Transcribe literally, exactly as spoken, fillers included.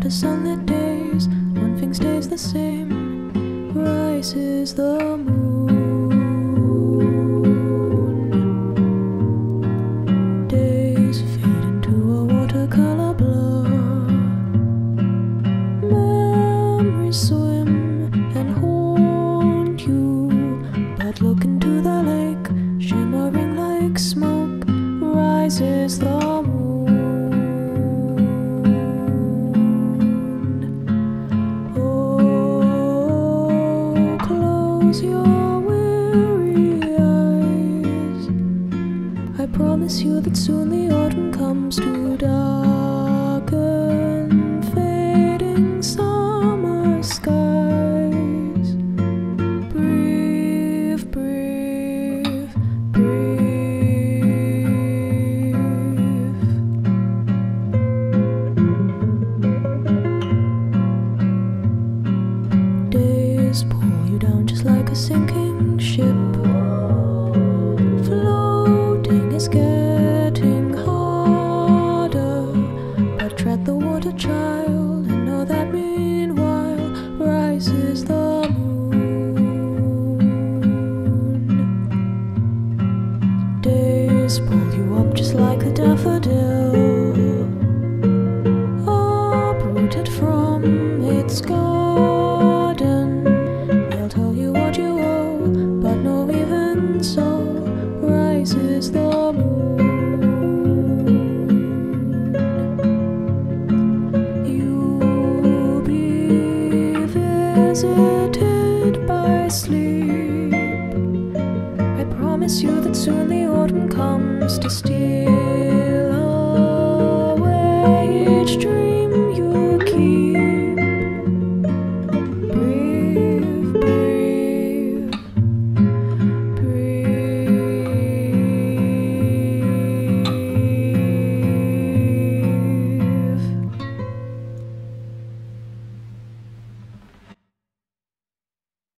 After sunlit days, one thing stays the same: rises the moon. Days fade into a watercolor blur. Memories swim and haunt you, but look into the lake, shimmering like smoke. Rises the moon. Oh, close your weary eyes. I promise you that soon the autumn comes to darken fading summer skies. Breathe, breathe, breathe. Pull you down just like a sinking ship. Floating is getting harder, but tread the water, child, and know that meanwhile rises the moon. Days pull you up just like a daffodil, uprooted from its garden. Rises the moon. You'll be visited by sleep. I promise you that soon the autumn comes to steal